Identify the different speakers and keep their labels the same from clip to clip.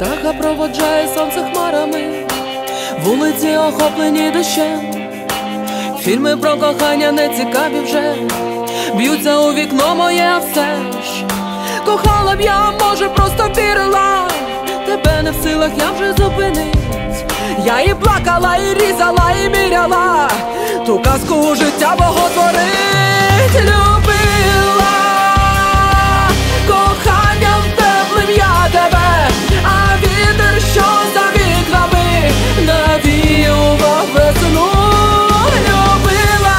Speaker 1: Птаха проводжає сонце хмарами, вулиці охоплені дощем. Фільми про кохання не цікаві вже, б'ються у вікно моє, а все ж кохала б я, може просто вірила. Тебе не в силах я вже зупинить. Я і плакала, і різала, і міряла, ту казку у життя боготворить. Любила коханням теплим я тебе, а вітер, що за вікнами, навіював весну. Любила,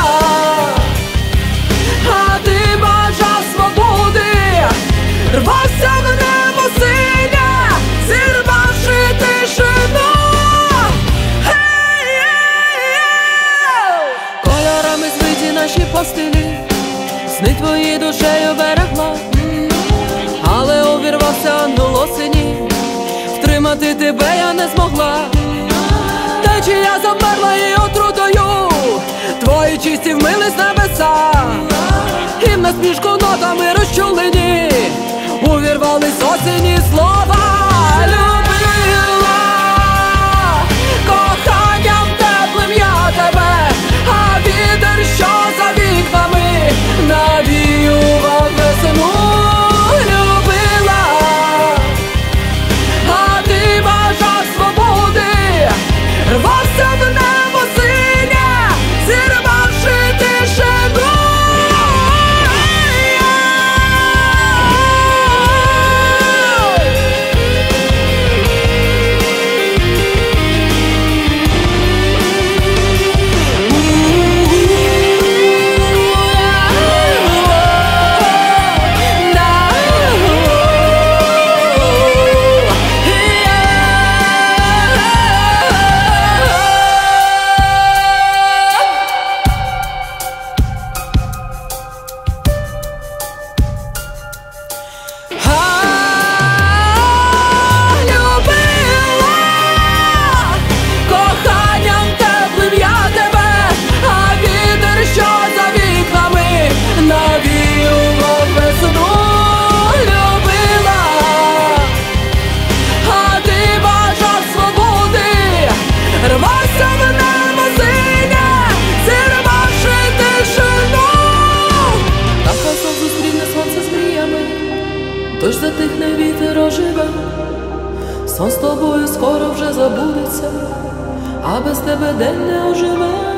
Speaker 1: а ти бажав свободи, рвався в небо синє, зірвавши тишину. Кольорами звиті наші постелі, сни твої душею берегла, але увірвався ангел осені, втримати тебе я не змогла. Течія замерла і отрутою, твої чисті вмились небеса, і в насмішку нотами розчулені увірвались осені слова. Любила коханням теплим я тебе, а вітер, що за вікнами, навіював весну. Любила, а ти бажав свободи, рвався в небо синє, зірвавши тишину. Тож затихне вітер оживе, сон з тобою скоро вже забудеться, а без тебе день не оживе.